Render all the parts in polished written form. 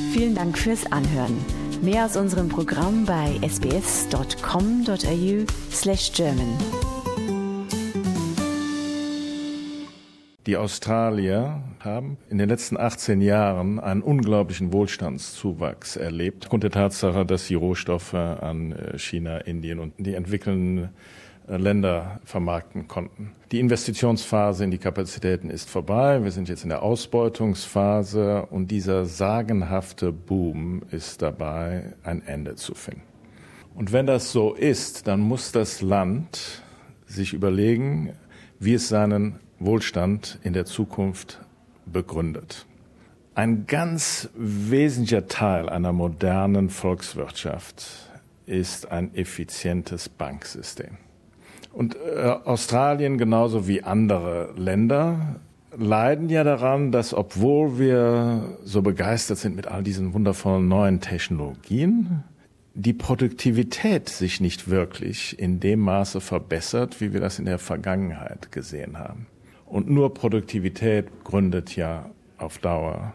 Vielen Dank fürs Anhören. Mehr aus unserem Programm bei sbs.com.au/German. Die Australier haben in den letzten 18 Jahren einen unglaublichen Wohlstandszuwachs erlebt, aufgrund der Tatsache, dass sie Rohstoffe an China, Indien und die entwickelnden Länder vermarkten konnten. Die Investitionsphase in die Kapazitäten ist vorbei. Wir sind jetzt in der Ausbeutungsphase und dieser sagenhafte Boom ist dabei, ein Ende zu finden. Und wenn das so ist, dann muss das Land sich überlegen, wie es seinen Wohlstand in der Zukunft begründet. Ein ganz wesentlicher Teil einer modernen Volkswirtschaft ist ein effizientes Banksystem. Und Australien genauso wie andere Länder leiden ja daran, dass obwohl wir so begeistert sind mit all diesen wundervollen neuen Technologien, die Produktivität sich nicht wirklich in dem Maße verbessert, wie wir das in der Vergangenheit gesehen haben. Und nur Produktivität gründet ja auf Dauer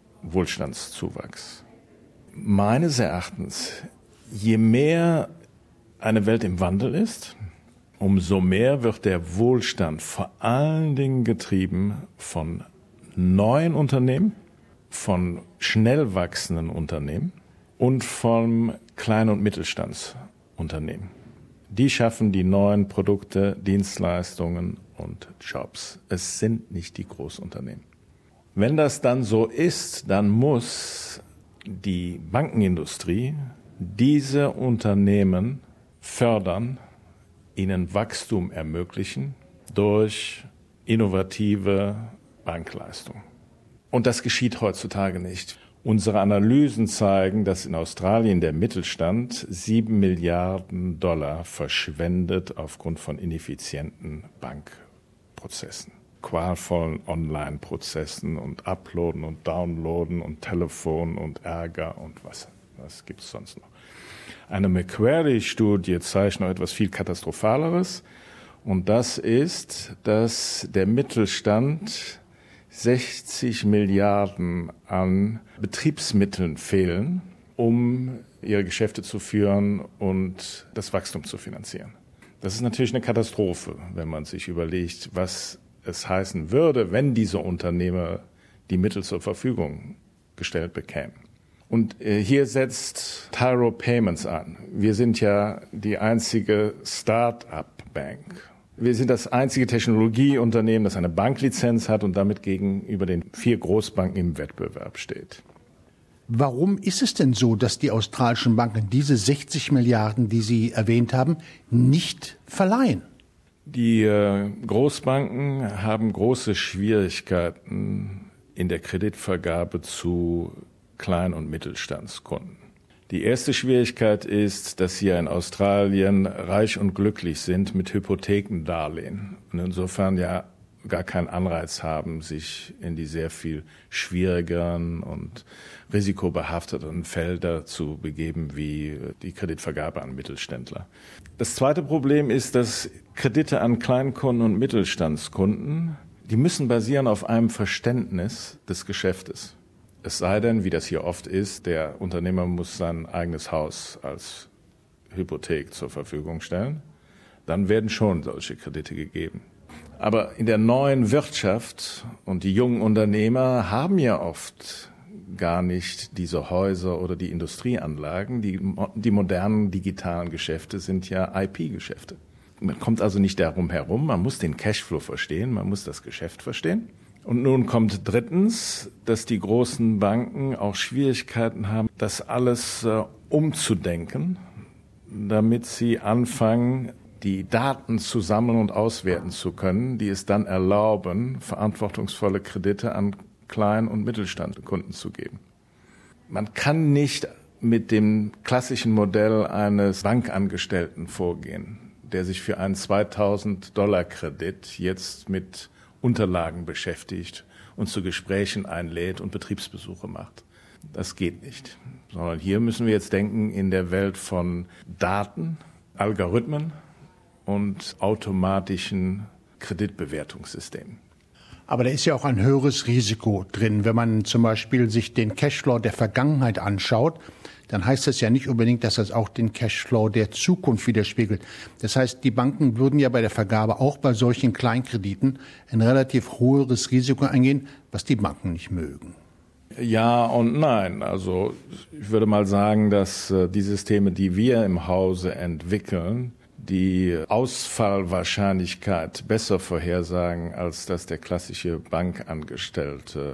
Wohlstandszuwachs. Meines Erachtens, je mehr eine Welt im Wandel ist, umso mehr wird der Wohlstand vor allen Dingen getrieben von neuen Unternehmen, von schnell wachsenden Unternehmen und von Klein- und Mittelstandsunternehmen. Die schaffen die neuen Produkte, Dienstleistungen und Jobs. Es sind nicht die Großunternehmen. Wenn das dann so ist, dann muss die Bankenindustrie diese Unternehmen fördern, ihnen Wachstum ermöglichen durch innovative Bankleistungen. Und das geschieht heutzutage nicht. Unsere Analysen zeigen, dass in Australien der Mittelstand 7 Milliarden $ verschwendet aufgrund von ineffizienten Bankprozessen, qualvollen Online-Prozessen und Uploaden und Downloaden und Telefon und Ärger und was gibt's sonst noch. Eine Macquarie-Studie zeigt noch etwas viel Katastrophaleres, und das ist, dass der Mittelstand 60 Milliarden an Betriebsmitteln fehlen, um ihre Geschäfte zu führen und das Wachstum zu finanzieren. Das ist natürlich eine Katastrophe, wenn man sich überlegt, was es heißen würde, wenn diese Unternehmer die Mittel zur Verfügung gestellt bekämen. Und hier setzt Tyro Payments an. Wir sind ja die einzige Start-up-Bank. Wir sind das einzige Technologieunternehmen, das eine Banklizenz hat und damit gegenüber den 4 Großbanken im Wettbewerb steht. Warum ist es denn so, dass die australischen Banken diese 60 Milliarden, die Sie erwähnt haben, nicht verleihen? Die Großbanken haben große Schwierigkeiten in der Kreditvergabe zu Klein- und Mittelstandskunden. Die erste Schwierigkeit ist, dass sie in Australien reich und glücklich sind mit Hypothekendarlehen und insofern ja gar keinen Anreiz haben, sich in die sehr viel schwierigeren und risikobehafteten Felder zu begeben, wie die Kreditvergabe an Mittelständler. Das zweite Problem ist, dass Kredite an Kleinkunden und Mittelstandskunden, die müssen basieren auf einem Verständnis des Geschäftes. Es sei denn, wie das hier oft ist, der Unternehmer muss sein eigenes Haus als Hypothek zur Verfügung stellen. Dann werden schon solche Kredite gegeben. Aber in der neuen Wirtschaft und die jungen Unternehmer haben ja oft gar nicht diese Häuser oder die Industrieanlagen. Die modernen digitalen Geschäfte sind ja IP-Geschäfte. Man kommt also nicht darum herum, man muss den Cashflow verstehen, man muss das Geschäft verstehen. Und nun kommt drittens, dass die großen Banken auch Schwierigkeiten haben, das alles umzudenken, damit sie anfangen, die Daten zu sammeln und auswerten zu können, die es dann erlauben, verantwortungsvolle Kredite an Klein- und Mittelstandskunden zu geben. Man kann nicht mit dem klassischen Modell eines Bankangestellten vorgehen, der sich für einen $2.000 Kredit jetzt mit Unterlagen beschäftigt und zu Gesprächen einlädt und Betriebsbesuche macht. Das geht nicht. Sondern hier müssen wir jetzt denken in der Welt von Daten, Algorithmen und automatischen Kreditbewertungssystemen. Aber da ist ja auch ein höheres Risiko drin. Wenn man zum Beispiel sich den Cashflow der Vergangenheit anschaut, dann heißt das ja nicht unbedingt, dass das auch den Cashflow der Zukunft widerspiegelt. Das heißt, die Banken würden ja bei der Vergabe auch bei solchen Kleinkrediten ein relativ hohes Risiko eingehen, was die Banken nicht mögen. Ja und nein. Also ich würde mal sagen, dass die Systeme, die wir im Hause entwickeln, die Ausfallwahrscheinlichkeit besser vorhersagen, als das der klassische Bankangestellte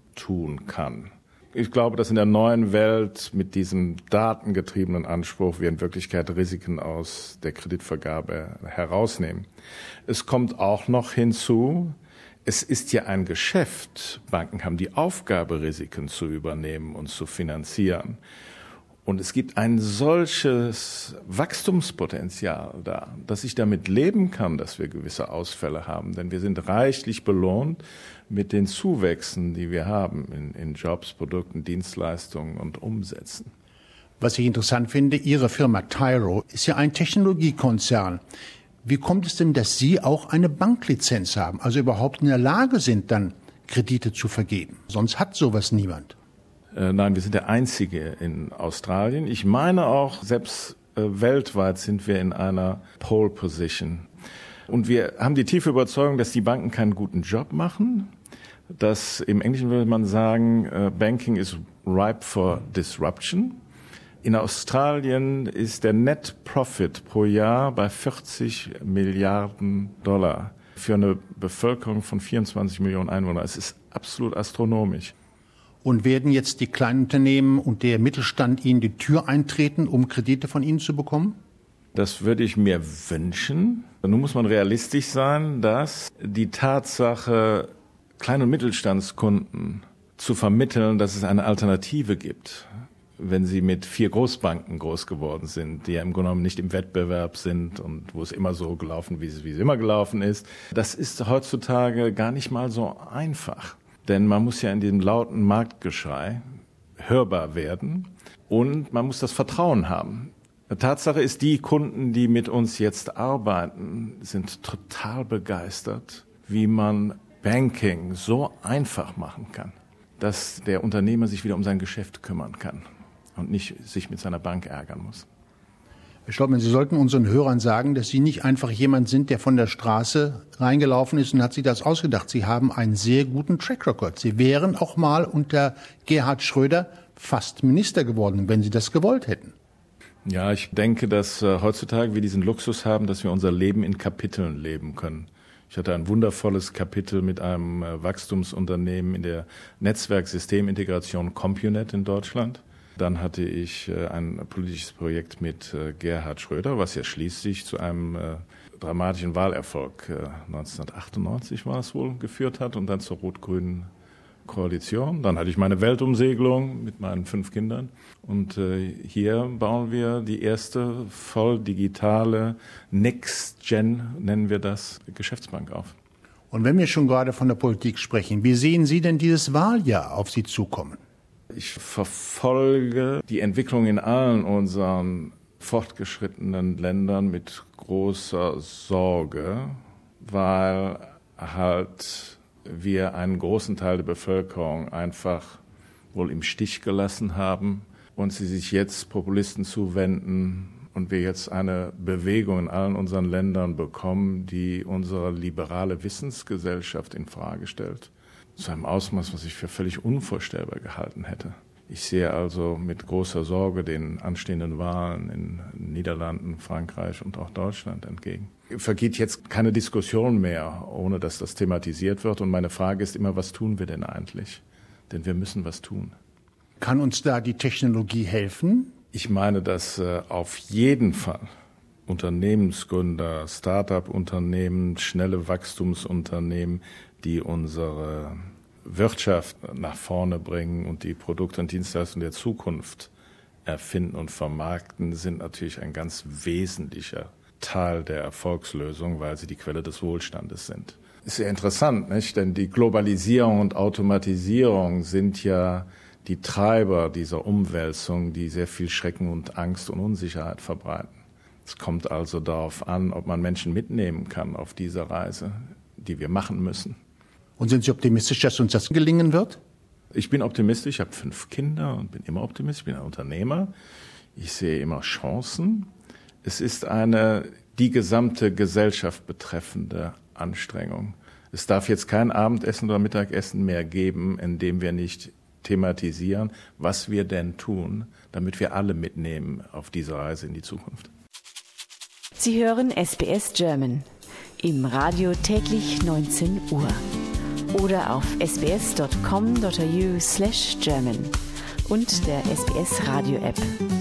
tun kann. Ich glaube, dass in der neuen Welt mit diesem datengetriebenen Anspruch wir in Wirklichkeit Risiken aus der Kreditvergabe herausnehmen. Es kommt auch noch hinzu, es ist ja ein Geschäft. Banken haben die Aufgabe, Risiken zu übernehmen und zu finanzieren. Und es gibt ein solches Wachstumspotenzial da, dass ich damit leben kann, dass wir gewisse Ausfälle haben. Denn wir sind reichlich belohnt mit den Zuwächsen, die wir haben in Jobs, Produkten, Dienstleistungen und Umsätzen. Was ich interessant finde, Ihre Firma Tyro ist ja ein Technologiekonzern. Wie kommt es denn, dass Sie auch eine Banklizenz haben, also überhaupt in der Lage sind, dann Kredite zu vergeben? Sonst hat sowas niemand. Nein, wir sind der Einzige in Australien. Ich meine auch, selbst weltweit sind wir in einer Pole Position. Und wir haben die tiefe Überzeugung, dass die Banken keinen guten Job machen. Dass im Englischen würde man sagen, Banking is ripe for disruption. In Australien ist der Net Profit pro Jahr bei 40 Milliarden Dollar für eine Bevölkerung von 24 Millionen Einwohnern. Es ist absolut astronomisch. Und werden jetzt die kleinen Unternehmen und der Mittelstand Ihnen die Tür eintreten, um Kredite von Ihnen zu bekommen? Das würde ich mir wünschen. Nun muss man realistisch sein, dass die Tatsache, Klein- und Mittelstandskunden zu vermitteln, dass es eine Alternative gibt, wenn sie mit 4 Großbanken groß geworden sind, die ja im Grunde genommen nicht im Wettbewerb sind und wo es immer so gelaufen, wie es immer gelaufen ist. Das ist heutzutage gar nicht mal so einfach. Denn man muss ja in diesem lauten Marktgeschrei hörbar werden und man muss das Vertrauen haben. Tatsache ist, die Kunden, die mit uns jetzt arbeiten, sind total begeistert, wie man Banking so einfach machen kann, dass der Unternehmer sich wieder um sein Geschäft kümmern kann und nicht sich mit seiner Bank ärgern muss. Herr Stolpmann, Sie sollten unseren Hörern sagen, dass Sie nicht einfach jemand sind, der von der Straße reingelaufen ist und hat sich das ausgedacht. Sie haben einen sehr guten Track Record. Sie wären auch mal unter Gerhard Schröder fast Minister geworden, wenn Sie das gewollt hätten. Ja, ich denke, dass heutzutage wir diesen Luxus haben, dass wir unser Leben in Kapiteln leben können. Ich hatte ein wundervolles Kapitel mit einem Wachstumsunternehmen in der Netzwerksystemintegration CompuNet in Deutschland. Dann hatte ich ein politisches Projekt mit Gerhard Schröder, was ja schließlich zu einem dramatischen Wahlerfolg 1998 war es wohl, geführt hat und dann zur rot-grünen Koalition. Dann hatte ich meine Weltumsegelung mit meinen 5 Kindern und hier bauen wir die erste voll digitale Next-Gen, nennen wir das, Geschäftsbank auf. Und wenn wir schon gerade von der Politik sprechen, wie sehen Sie denn dieses Wahljahr auf Sie zukommen? Ich verfolge die Entwicklung in allen unseren fortgeschrittenen Ländern mit großer Sorge, weil halt wir einen großen Teil der Bevölkerung einfach wohl im Stich gelassen haben und sie sich jetzt Populisten zuwenden und wir jetzt eine Bewegung in allen unseren Ländern bekommen, die unsere liberale Wissensgesellschaft in Frage stellt. Zu einem Ausmaß, was ich für völlig unvorstellbar gehalten hätte. Ich sehe also mit großer Sorge den anstehenden Wahlen in den Niederlanden, Frankreich und auch Deutschland entgegen. Vergeht jetzt keine Diskussion mehr, ohne dass das thematisiert wird. Und meine Frage ist immer, was tun wir denn eigentlich? Denn wir müssen was tun. Kann uns da die Technologie helfen? Ich meine, dass auf jeden Fall Unternehmensgründer, Start-up-Unternehmen, schnelle Wachstumsunternehmen, die unsere Wirtschaft nach vorne bringen und die Produkte und Dienstleistungen der Zukunft erfinden und vermarkten, sind natürlich ein ganz wesentlicher Teil der Erfolgslösung, weil sie die Quelle des Wohlstandes sind. Ist ja interessant, nicht? Denn die Globalisierung und Automatisierung sind ja die Treiber dieser Umwälzung, die sehr viel Schrecken und Angst und Unsicherheit verbreiten. Es kommt also darauf an, ob man Menschen mitnehmen kann auf dieser Reise, die wir machen müssen. Und sind Sie optimistisch, dass uns das gelingen wird? Ich bin optimistisch, ich habe 5 Kinder und bin immer optimistisch, ich bin ein Unternehmer. Ich sehe immer Chancen. Es ist eine die gesamte Gesellschaft betreffende Anstrengung. Es darf jetzt kein Abendessen oder Mittagessen mehr geben, in dem wir nicht thematisieren, was wir denn tun, damit wir alle mitnehmen auf diese Reise in die Zukunft. Sie hören SBS German im Radio täglich 19 Uhr oder auf sbs.com.au/German und der SBS Radio App.